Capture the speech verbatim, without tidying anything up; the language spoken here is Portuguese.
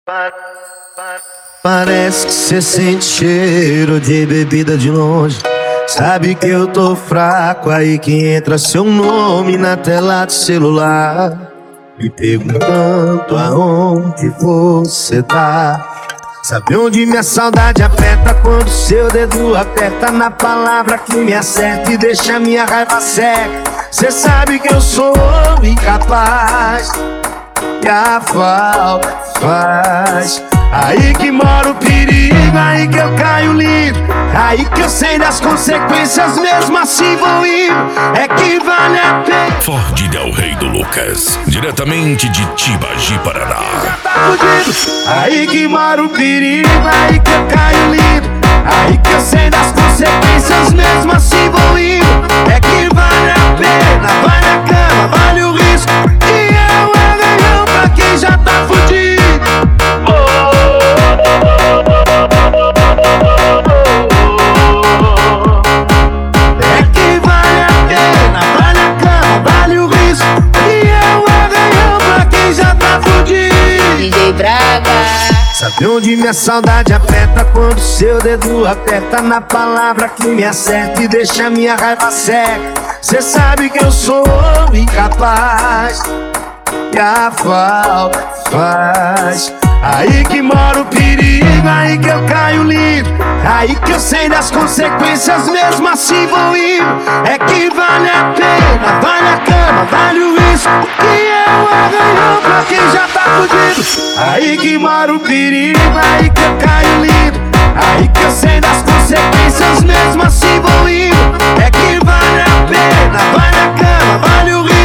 Parece que cê sente cheiro de bebida de longe. Sabe que eu tô fraco, aí que entra seu nome na tela do celular, me perguntando aonde você tá. Sabe onde minha saudade aperta quando seu dedo aperta na palavra que me acerta e deixa minha raiva cega. Cê sabe que eu sou incapaz, que a falta faz. Aí que mora o perigo, aí que eu caio lindo, aí que eu sei das consequências, mesmo assim vou indo, é que vale a pena. Ford Del Rey do Lucas, diretamente de Tibagi, Paraná. Já tá fudido. Aí que mora o perigo, aí que eu caio lindo, aí que eu sei das consequências, mesmo assim vou indo, é que vale a pena. Vai na cama, vale o risco, e eu é ganhão pra quem já tá fudido. Sabe onde minha saudade aperta quando seu dedo aperta na palavra que me acerta e deixa minha raiva cega. Cê sabe que eu sou incapaz, que a falta faz. Aí que mora o perigo, aí que eu caio lindo, aí que eu sei das consequências, mesmo assim vou indo, é que vale a pena. Vai na cama, vale o risco, que eu ganhou pra quem já tá fudido. Aí que mora o perigo, aí que eu caio lindo, aí que eu sei das consequências, mesmo assim vou indo, é que vale a pena. Vai na cama, vale o risco.